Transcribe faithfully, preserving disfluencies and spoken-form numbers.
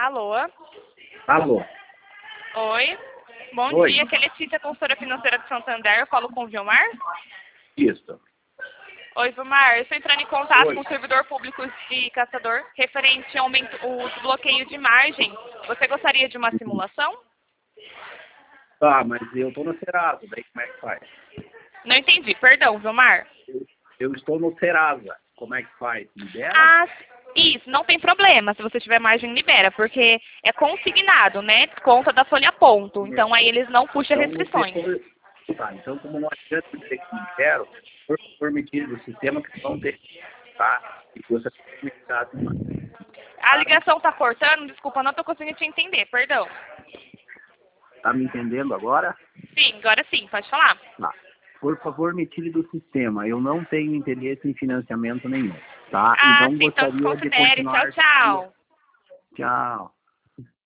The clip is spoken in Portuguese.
Alô? Alô? Oi. Bom Oi. dia, aqui é Letícia, consultora financeira de Santander. Eu falo com o Vilmar. Isso. Oi, Vilmar. Eu estou entrando em contato Oi. com o servidor público de Caçador referente ao aumento, o desbloqueio de margem. Você gostaria de uma simulação? Tá, mas eu tô no Serasa, daí como é que faz? Não entendi. Perdão, Vilmar. Eu, eu estou no Serasa, como é que faz? Libera? Ah, isso. Não tem problema. Se você tiver margem, libera. Porque é consignado, né? Conta da folha ponto. Então, aí eles não puxam Então, você restrições. for... Tá, então como não adianta dizer que não quero, por permitido do sistema que vão ter, tá? E você tem que ficar assim, A ligação tá cortando? Desculpa, não estou conseguindo te entender. Perdão. tá me entendendo agora? Sim, agora sim. Pode falar. Tá. Por favor, me tire do sistema. Eu não tenho interesse em financiamento nenhum, tá? Ah, Então sim. Então gostaria de desconsidere. Tchau, continuar. tchau. Tchau.